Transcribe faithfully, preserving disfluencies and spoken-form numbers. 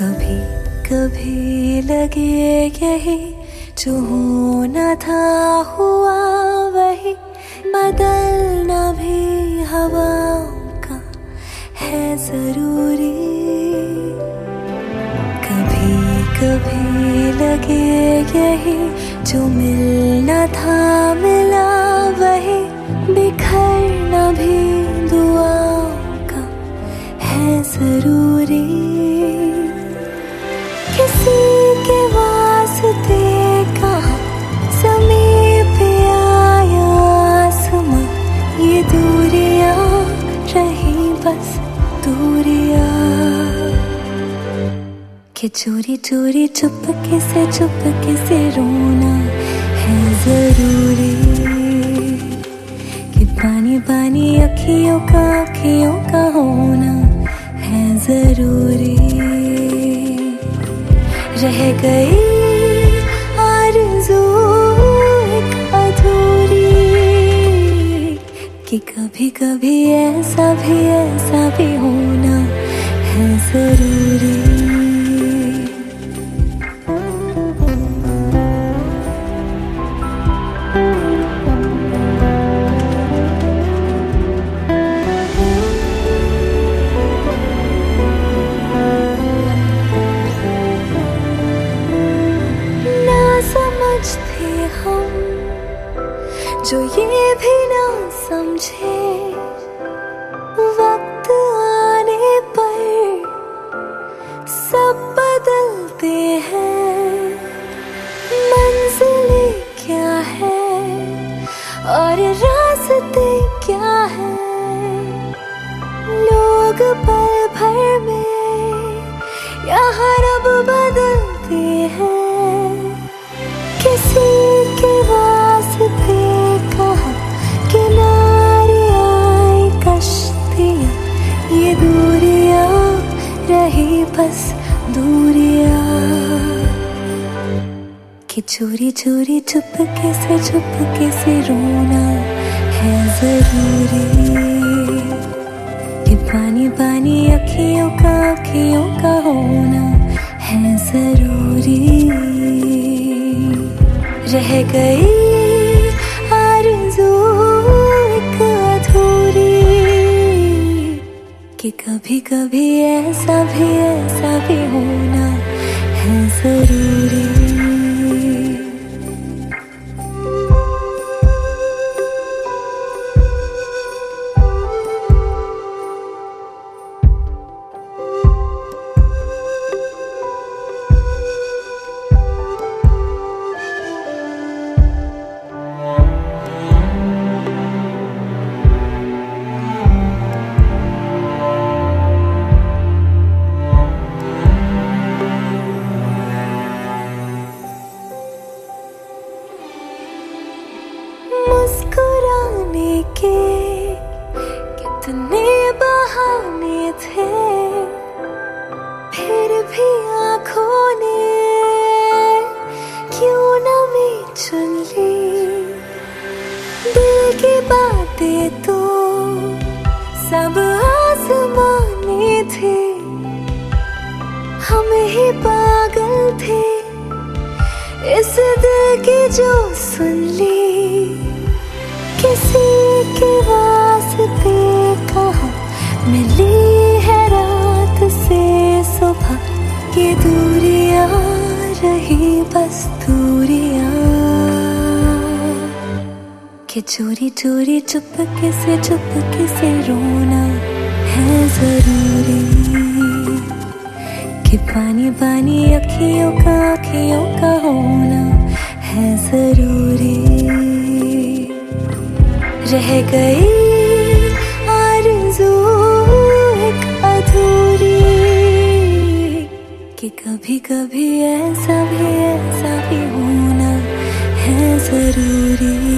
कभी कभी लगे यही जो होना था हुआ वही, बदलना भी हवाओं का है जरूरी। कभी कभी लगे यही जो मिलना था मिला वही, बिखरना भी दुआओं का है जरूरी। किसी के वास्ते कहाँ समीप आया आसमां, ये दूरियां रही बस दूरियां। कि चोरी चोरी चुपके से चुपके से रोना है जरूरी। कि पानी पानी अखियों का अखियों का होना है जरूरी। रह गई आरज़ू एक अधूरी, कि कभी कभी ऐसा भी ऐसा भी होना है जरूरी। थे हम जो ये भी ना समझे, वक्त आने पर सब बदलते हैं। मंजिलें क्या है और रास्ते क्या है, लोग पल भर में यहाँ रब बदलते हैं। किसी के वास्ते कहाँ किनारे आई कश्तियाँ, ये दूरियां रही बस दूरियां। कि चोरी चोरी चुपके से चुपके से रोना है जरूरी। कि पानी पानी अखियों का अखियों का होना है जरूरी। रह गई आरज़ू एक अधूरी, कि कभी कभी ऐसा भी ऐसा भी होना है जरूरी। मुस्कुराने के कितने बहाने थे, फिर भी आँखों ने क्यों न मैं चुन ली। दिल की बातें तो सब आसमाने थे, हम ही पागल थे इस दिल की जो सुन ली। किसी के वास्ते कहाँ मिली है रात से सुबह, ये दूरियां रही बस दूरियां। कि चोरी चोरी चुपके से चुपके से रोना है जरूरी। कि पानी पानी अखियों का अखियों का होना है जरूरी। रह गई आरज़ू एक अधूरी, कि कभी कभी ऐसा भी ऐसा भी होना है जरूरी।